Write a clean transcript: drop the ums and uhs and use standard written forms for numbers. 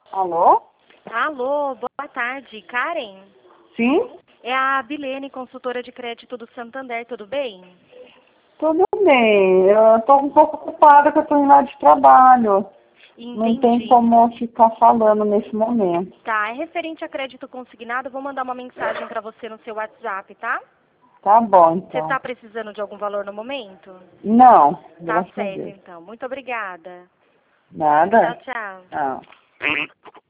Alô? Alô, boa tarde, Karen? Sim? É a Bilene, consultora de crédito do Santander, tudo bem? Tudo bem. Eu estou um pouco ocupada que eu estou indo lá de trabalho. Não tem Entendi. como eu ficar falando nesse momento. Tá, é referente a crédito consignado, eu vou mandar uma mensagem para você no seu WhatsApp, tá? Tá bom, Você então. está precisando de algum valor no momento? Não, Tá graças a certo, Deus. então. Muito obrigada. Tchau, Nada? tchau. Não.